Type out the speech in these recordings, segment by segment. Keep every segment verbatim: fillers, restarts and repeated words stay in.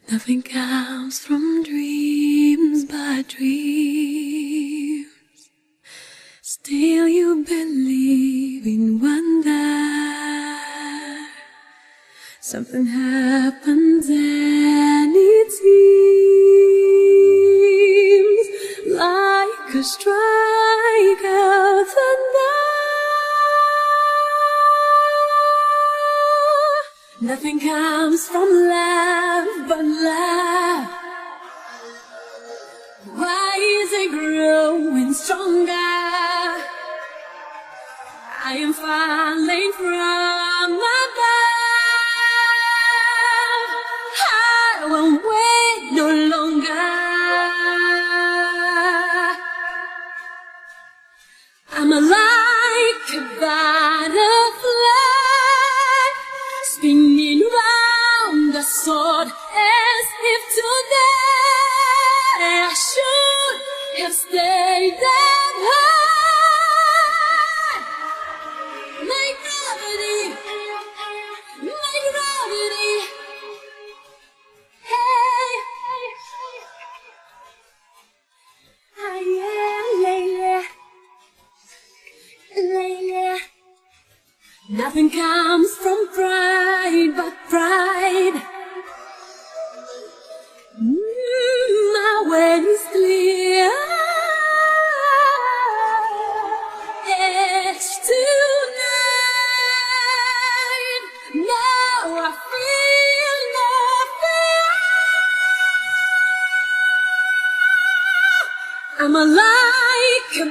Nothing comes from dreams but dreams. Still you believe in wonder. Something happens and it seems like a strike of thunder. Nothing comes from love but love. Why is it growing stronger? I am falling from above. I won't wait no longer. I'm like a butterfly, spinning round the sword as if today I should have stayed that high. My gravity, my gravity, hey, I am Layla, Layla. Nothing comes from pride but pride. Mm, my way is clear. It's tonight. Now I feel nothing. I'm like a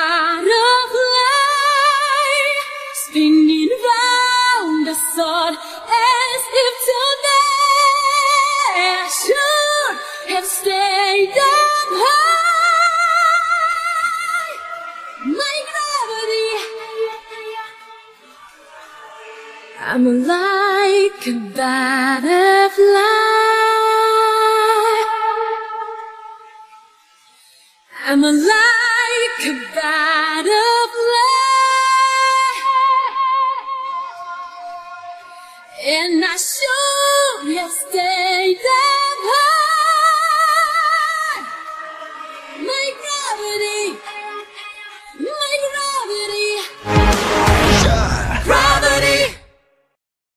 butterfly, spinning round the sun as if today I should have stayed up high. My gravity, I'm like a butterfly. I'm like a butterfly. And I should